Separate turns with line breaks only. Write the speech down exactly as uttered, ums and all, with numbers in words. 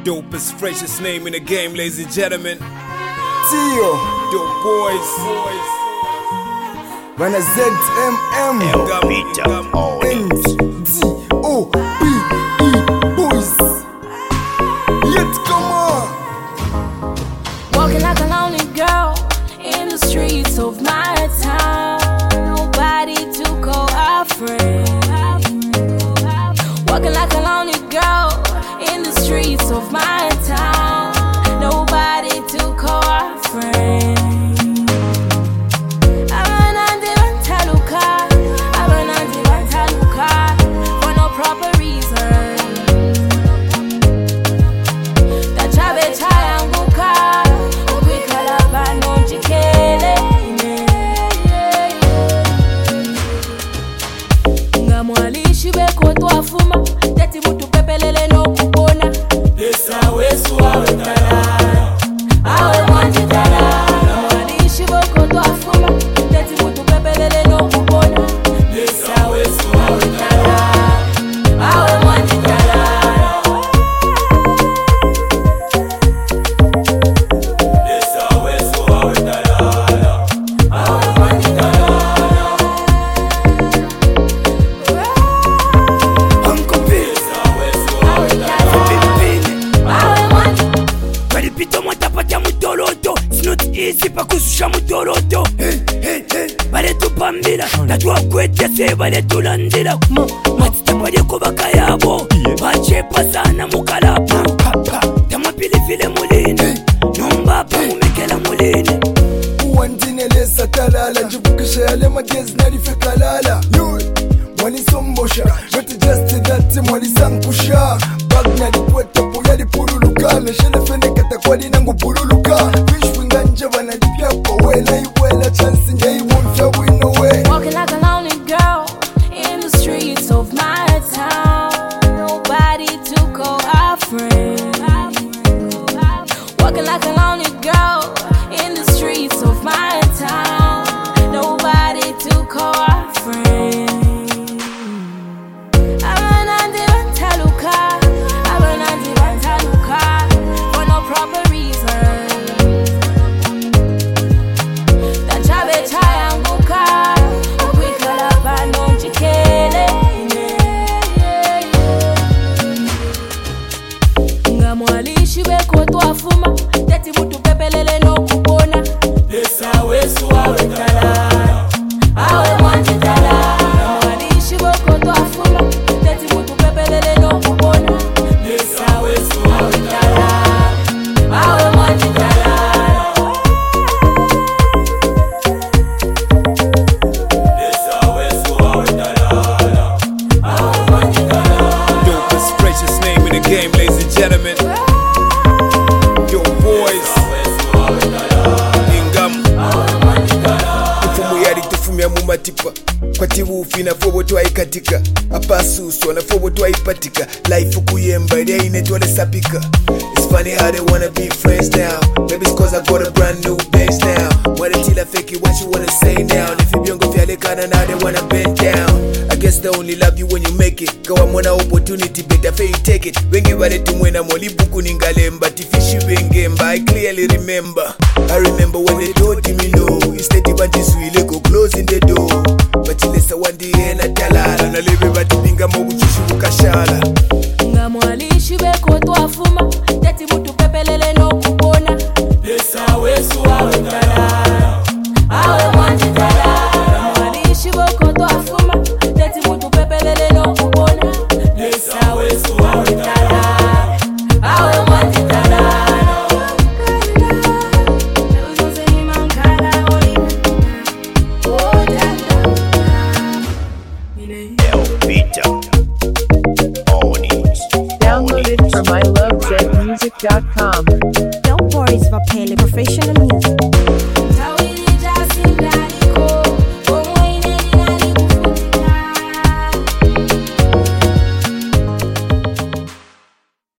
Dopest, freshest name in the game, ladies and gentlemen.
Tio,
Dope boys.
Bana Z M M N D O B E boys. Yet come on.
Walking like a lonely girl in the streets of my town. Nobody to call a friend. Walking like a lonely girl in the streets of my town. Nobody to call a friend. For no proper reason. Tachabe chayanguka ukwikhala pano njikele. Ngamwalishi beko twafuma teti mutu pepelele no kupona. Lesa wesu awe talala awe mwanji talala. Ngamwalishi beko twafuma teti mutu pepelele no kupona. Lesa wesu awe talala awe mwanji talala. Lesa wesu awe talala awe mwanji talala.
Isi pa kususha mutoroto bale tupambira najua kwetese bale tulandira matita bale kubaka yabo bachepa sana mukalapu tamapilifile mulini nombapa mumekela mulini
Uwandine lesa talala njibukisha yale magezi nalife kalala. Mwani sombosha Not just that mwani sankusha Bagna likweta po yali puruluka Meshele fene kata kwa li nangu puruluka Fish winga nje wana lipya kwa wela iwela Chance nja iwonfya win away.
Walking like a lonely girl in the streets of my town. Nobody to call a friend. Walking like a lonely girl in the streets of my town. Nobody to call a friend. For no proper reason. Tachabe chayanguka ukwikhala pano njikele. Ngamwalishi beko twafuma teti mutu pepelele no kupona. Lesa wesu awe talala awe mwanji talala. Ngamwalishi beko twafuma teti mutu pepelele no kupona. Lesa wesu awe talala awe mwanji talala. Lesa wesu awe talala awe mwanji talala.
Dopest, freshest name in the game, ladies and gentlemen. Yo boys. Ingam. Ufumu yari tufumia mumatipa. Kwati wufi na fobo tuwa ikatika. Apasuso na fobo tuwa ipatika. Life ukuyemba ilia inetwale sapika. It's funny how they wanna be friends now. Maybe it's cause I got a brand new base now. Wanna tell a fake what you wanna say now. If you biongo fya lekana now they wanna bend down. I guess they only love you when you make it. Kawa mwana opportunity better for you take it. Wengi wale tumwena molibuku ningalemba. Tifishi wengemba I clearly remember. I remember when they told me no. Instead you want to swile go closing the door. But you listen one day and I talala. Na lebe bati binga mawuchishu ukashala.
Ngamwalishi beko twafuma teti mutu pepelele no kupona. Lesa wesu awe talala awe mwanji talala. Ngamwalishi beko twafuma teti mutu pepelele no kupona. Lesa wesu awe talala awe mwanji talala.
Download it from I love Z music dot com.
Don't worry, it's for professional music.